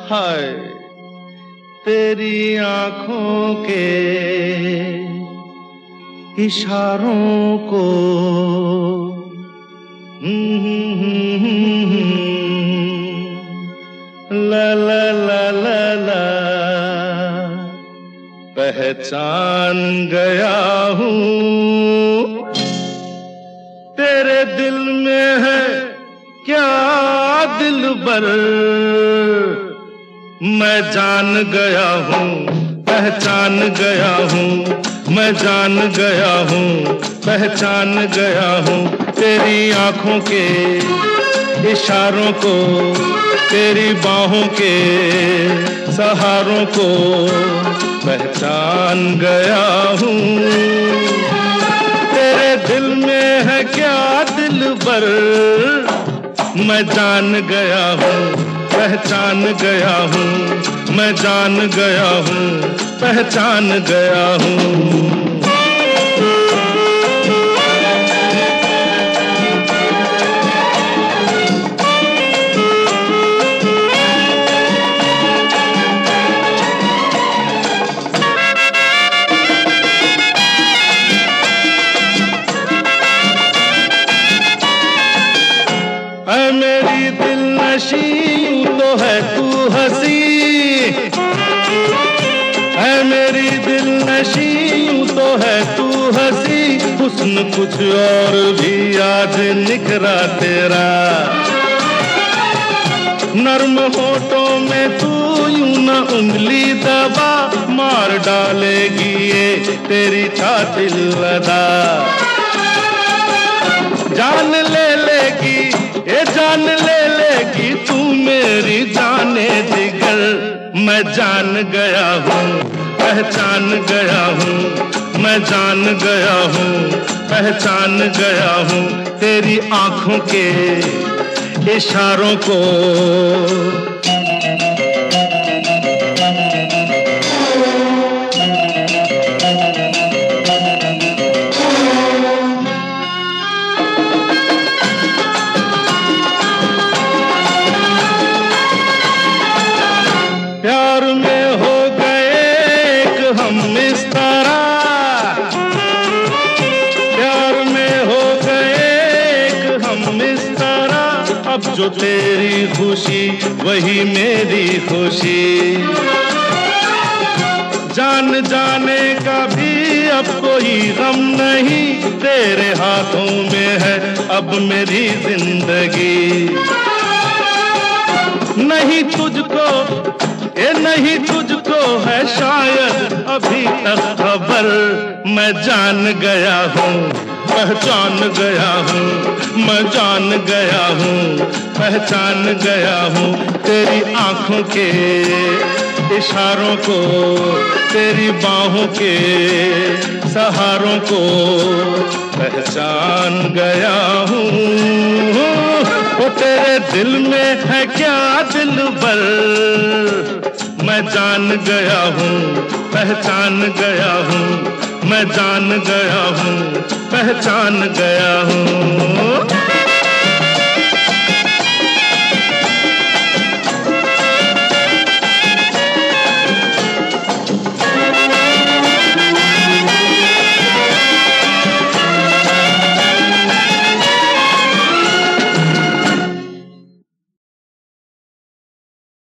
हाय तेरी आंखों के इशारों को ला ला ला ला ला पहचान गया हूँ। तेरे दिल में है क्या दिलबर, मैं जान गया हूँ, पहचान गया हूँ, मैं जान गया हूँ, पहचान गया हूँ। तेरी आंखों के इशारों को, तेरी बाहों के सहारों को पहचान गया हूँ। तेरे दिल में है क्या दिलबर, मैं जान गया हूँ, पहचान गया हूँ, मैं जान गया हूँ, पहचान गया हूँ। ऐ मेरी दिलनशी यूं तो है तू हंसी, ऐ मेरी दिलनशी यूं तो है तू हंसी। हुस्न कुछ और भी आज निखरा तेरा, नर्म होठों में तू यूं न उंगली दबा, मार डालेगी ये तेरी छाती लदा। जान ले लेगी ये जान ले लेगी तू मेरी जाने जिगर, मैं जान गया हूँ, पहचान गया हूँ, मैं जान गया हूँ, पहचान गया हूँ। तेरी आंखों के इशारों को प्यार में हो गए एक हम इस तरह, प्यार में हो गए एक हम इस तरह। अब जो तेरी खुशी वही मेरी खुशी, जान जाने का भी अब कोई गम नहीं। तेरे हाथों में है अब मेरी जिंदगी, नहीं तुझको ये नहीं तुझको है शायद अभी तक खबर। मैं जान गया हूँ, पहचान गया हूँ, मैं जान गया हूँ, पहचान गया हूँ। तेरी आंखों के इशारों को, तेरी बाहों के सहारों को पहचान गया हूँ। वो तेरे दिल में है क्या दिलबर, मैं जान गया हूँ, पहचान गया हूँ, मैं जान गया हूँ, पहचान गया हूँ।